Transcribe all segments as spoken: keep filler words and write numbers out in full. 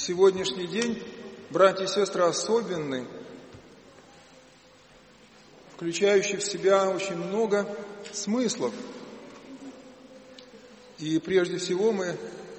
сегодняшний день, братья и сестры, особенный, включающий в себя очень много смыслов. И прежде всего мы,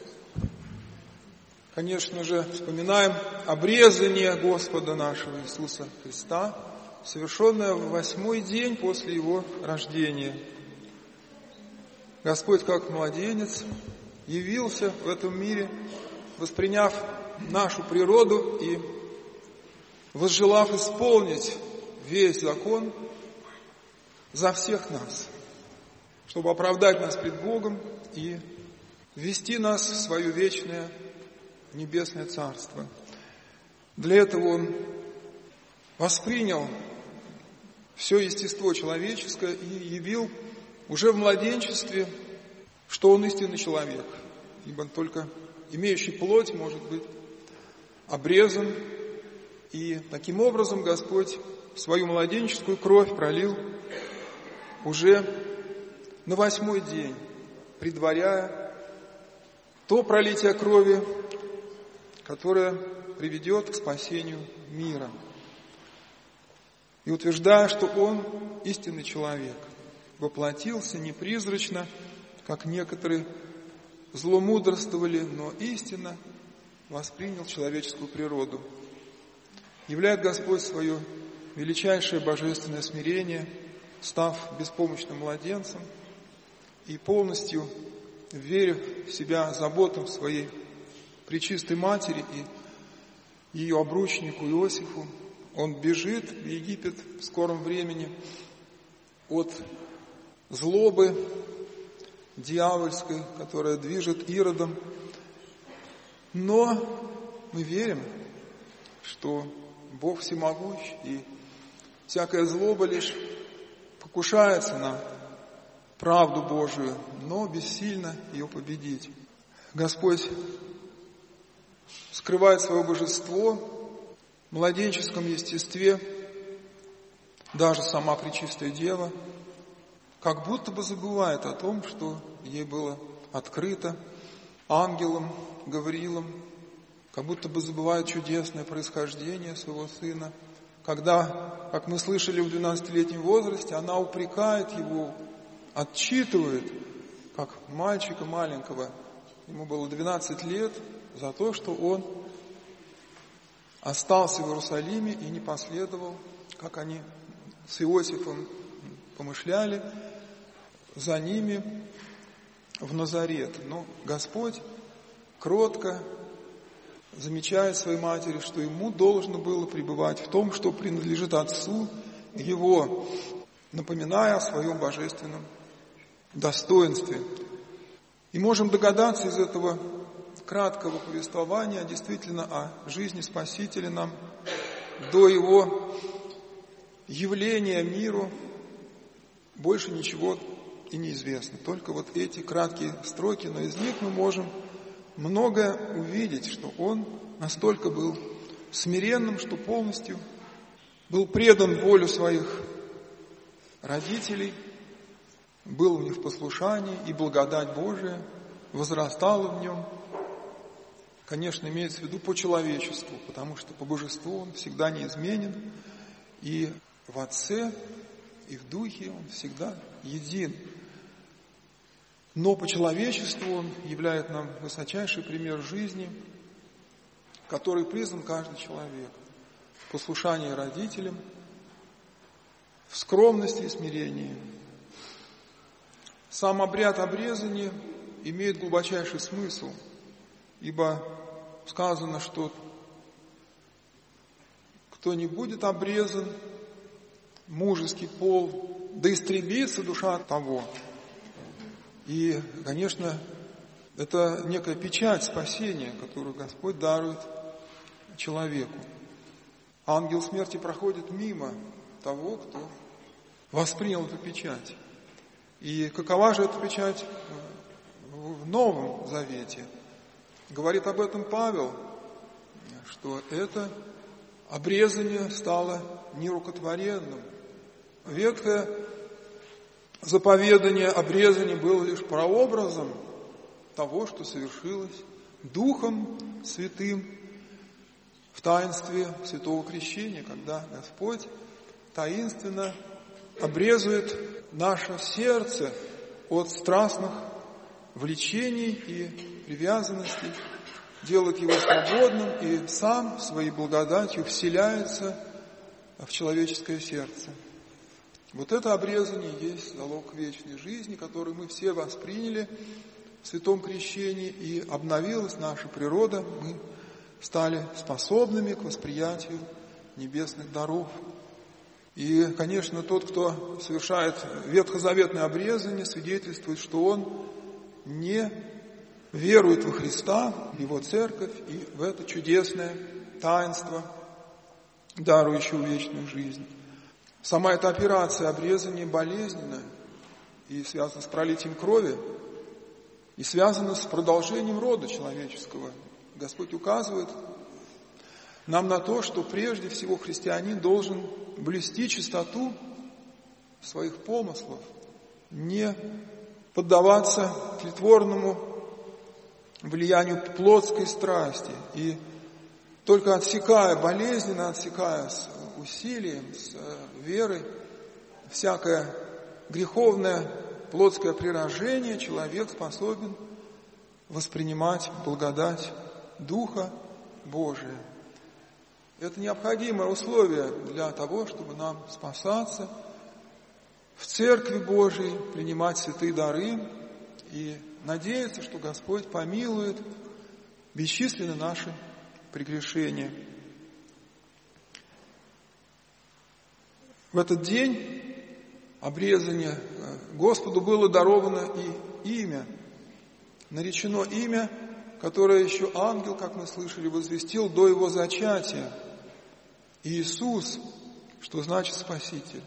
конечно же, вспоминаем обрезание Господа нашего Иисуса Христа, совершенное в восьмой день после Его рождения. Господь, как младенец, явился в этом мире, восприняв нашу природу и возжелав исполнить весь закон за всех нас, чтобы оправдать нас пред Богом и ввести нас в свое вечное небесное Царство. Для этого Он воспринял все естество человеческое и явил уже в младенчестве, что Он истинный человек, ибо только имеющий плоть может быть обрезан. И таким образом Господь свою младенческую кровь пролил уже на восьмой день, предваряя то пролитие крови, которое приведет к спасению мира. И утверждая, что Он истинный человек, воплотился не призрачно, как некоторые зломудрствовали, но истинно воспринял человеческую природу. Являет Господь свое величайшее божественное смирение, став беспомощным младенцем и полностью верив в себя заботам своей пречистой матери и ее обручнику Иосифу, Он бежит в Египет в скором времени от злобы дьявольской, которая движет Иродом. Но мы верим, что Бог всемогущ, и всякая злоба лишь покушается на правду Божию, но бессильно ее победить. Господь скрывает свое божество в младенческом естестве, даже сама Пречистая Дева, как будто бы забывает о том, что ей было открыто ангелом Гавриилом, как будто бы забывает чудесное происхождение своего сына, когда, как мы слышали в двенадцатилетнем возрасте, она упрекает его, отчитывает, как мальчика маленького, ему было двенадцать лет, за то, что он остался в Иерусалиме и не последовал, как они с Иосифом помышляли, за ними в Назарет. Но Господь кротко замечает своей матери, что ему должно было пребывать в том, что принадлежит Отцу Его, напоминая о своем божественном достоинстве. И можем догадаться из этого краткого повествования действительно о жизни Спасителя нам до Его явления миру больше ничего и неизвестно. Только вот эти краткие строки, но из них мы можем многое увидеть, что Он настолько был смиренным, что полностью был предан воле своих родителей, был у них в послушании, и благодать Божия возрастала в нем. Конечно, имеется в виду по человечеству, потому что по божеству Он всегда неизменен, и в Отце, и в Духе Он всегда един. Но по человечеству Он являет нам высочайший пример жизни, который призван каждый человек в послушании родителям, в скромности и смирении. Сам обряд обрезания имеет глубочайший смысл, ибо сказано, что кто не будет обрезан, мужеский пол, да истребится душа того. И, конечно, это некая печать спасения, которую Господь дарует человеку. Ангел смерти проходит мимо того, кто воспринял эту печать. И какова же эта печать в Новом Завете? Говорит об этом Павел, что это обрезание стало нерукотворенным. Ветхое заповедание обрезания было лишь прообразом того, что совершилось Духом Святым в таинстве Святого Крещения, когда Господь таинственно обрезует наше сердце от страстных влечений и привязанностей, делает его свободным и сам своей благодатью вселяется в человеческое сердце. Вот это обрезание есть залог вечной жизни, который мы все восприняли в Святом Крещении, и обновилась наша природа, мы стали способными к восприятию небесных даров. И, конечно, тот, кто совершает ветхозаветное обрезание, свидетельствует, что он не верует во Христа, в Его Церковь и в это чудесное таинство, дарующее вечную жизнь. Сама эта операция обрезания болезненная и связана с пролитием крови, и связана с продолжением рода человеческого. Господь указывает нам на то, что прежде всего христианин должен блюсти чистоту своих помыслов, не поддаваться тлетворному влиянию плотской страсти. И только отсекая, болезненно отсекая с усилием, с верой, всякое греховное плотское приражение, человек способен воспринимать благодать Духа Божия. Это необходимое условие для того, чтобы нам спасаться в Церкви Божией, принимать святые дары и надеяться, что Господь помилует бесчисленны наши прегрешения. В этот день обрезания Господу было даровано и имя, наречено имя, которое еще ангел, как мы слышали, возвестил до его зачатия. Иисус, что значит Спаситель.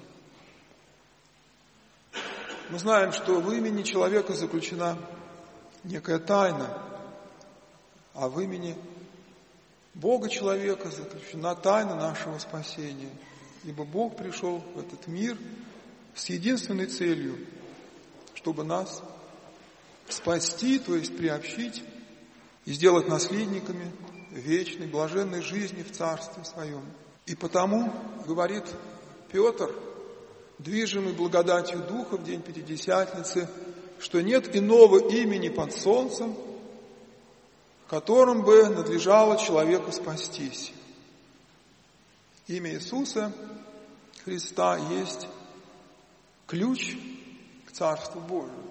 Мы знаем, что в имени человека заключена некая тайна, а в имени Бога человека заключена тайна нашего спасения. Ибо Бог пришел в этот мир с единственной целью, чтобы нас спасти, то есть приобщить и сделать наследниками вечной, блаженной жизни в Царстве Своем. И потому, говорит Петр, движимый благодатью Духа в день Пятидесятницы, что нет иного имени под солнцем, которым бы надлежало человеку спастись. Имя Иисуса Христа есть ключ к Царству Божию.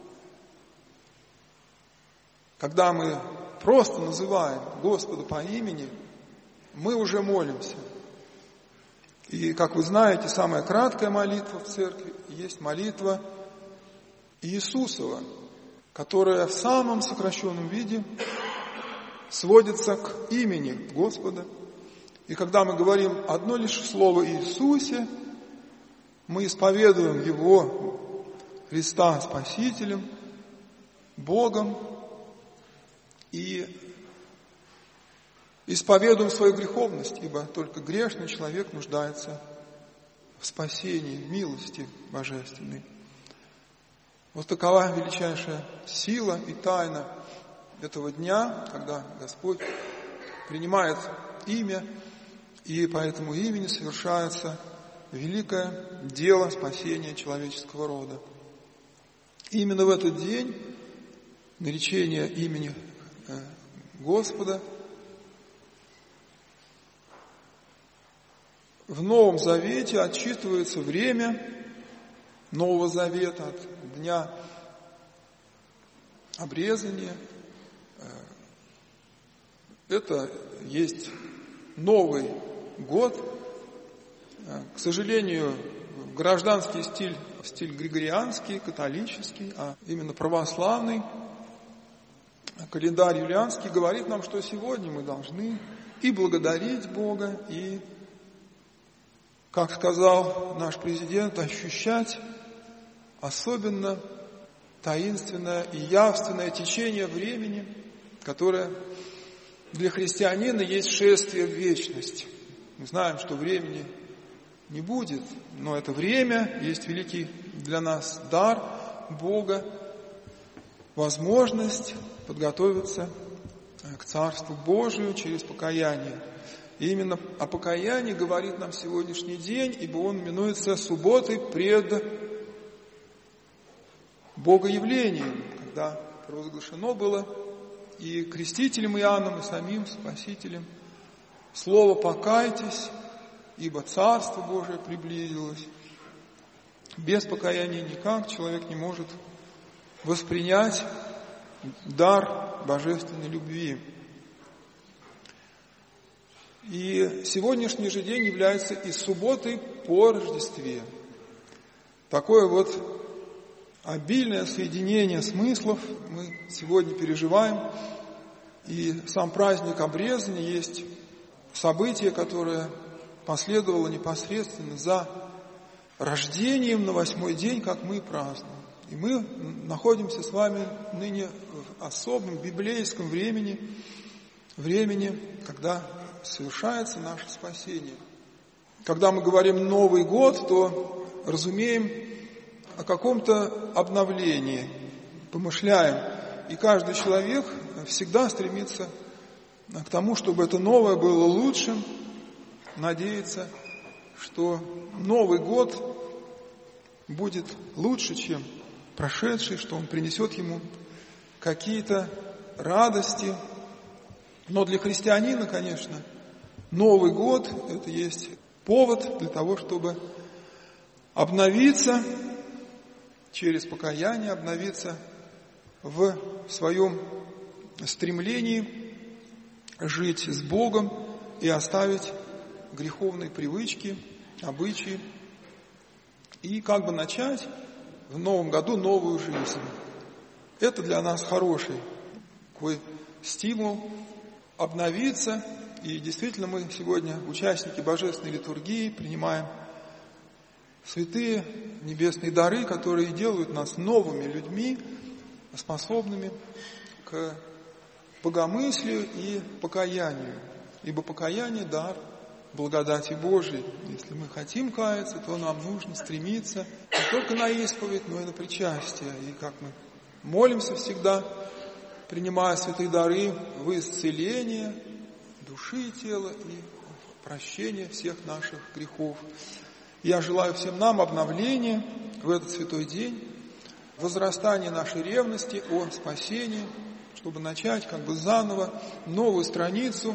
Когда мы просто называем Господа по имени, мы уже молимся. И, как вы знаете, самая краткая молитва в церкви есть молитва Иисусова, которая в самом сокращенном виде сводится к имени Господа. И когда мы говорим одно лишь слово Иисусе, мы исповедуем Его, Христа, Спасителем, Богом, и исповедуем свою греховность, ибо только грешный человек нуждается в спасении, в милости божественной. Вот такова величайшая сила и тайна этого дня, когда Господь принимает имя, и по этому имени совершается великое дело спасения человеческого рода. И именно в этот день наречения имени Господа в Новом Завете отсчитывается время Нового Завета от дня обрезания. Это есть Новый год. К сожалению, гражданский стиль, стиль григорианский, католический, а именно православный календарь юлианский говорит нам, что сегодня мы должны и благодарить Бога, и, как сказал наш президент, ощущать особенно таинственное и явственное течение времени, которое для христианина есть шествие в вечность. Мы знаем, что времени не будет, но это время есть великий для нас дар Бога, возможность подготовиться к Царству Божию через покаяние. И именно о покаянии говорит нам сегодняшний день, ибо он именуется субботой пред Богоявлением, когда провозглашено было и крестителем Иоанном, и самим Спасителем слово «покайтесь, ибо Царство Божие приблизилось». Без покаяния никак человек не может воспринять дар божественной любви. И сегодняшний же день является и субботой по Рождестве. Такое вот обильное соединение смыслов мы сегодня переживаем. И сам праздник обрезания есть событие, которое последовало непосредственно за рождением на восьмой день, как мы празднуем. И мы находимся с вами ныне в особом библейском времени, времени, когда совершается наше спасение. Когда мы говорим «Новый год», то разумеем о каком-то обновлении, помышляем. И каждый человек всегда стремится к тому, чтобы это новое было лучшим, надеется, что Новый год будет лучше, чем прошедший, что он принесет ему какие-то радости. Но для христианина, конечно, Новый год – это есть повод для того, чтобы обновиться через покаяние, обновиться в своем стремлении жить с Богом и оставить греховные привычки, обычаи, и как бы начать в новом году новую жизнь. Это для нас хороший такой стимул обновиться. И действительно мы сегодня, участники Божественной литургии, принимаем святые небесные дары, которые делают нас новыми людьми, способными к богомыслию и покаянию. Ибо покаяние – дар благодати Божией. Если мы хотим каяться, то нам нужно стремиться не только на исповедь, но и на причастие. И как мы молимся всегда, принимая святые дары в исцеление души и тела и прощение всех наших грехов. Я желаю всем нам обновления в этот святой день, возрастания нашей ревности о спасении, чтобы начать как бы заново новую страницу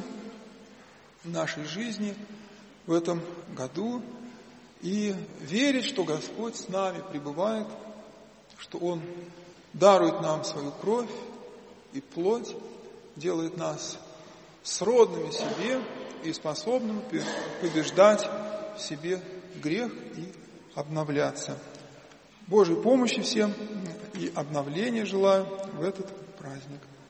нашей жизни в этом году и верить, что Господь с нами пребывает, что Он дарует нам свою кровь и плоть, делает нас сродными себе и способными побеждать в себе грех и обновляться. Божьей помощи всем и обновления желаю в этот праздник.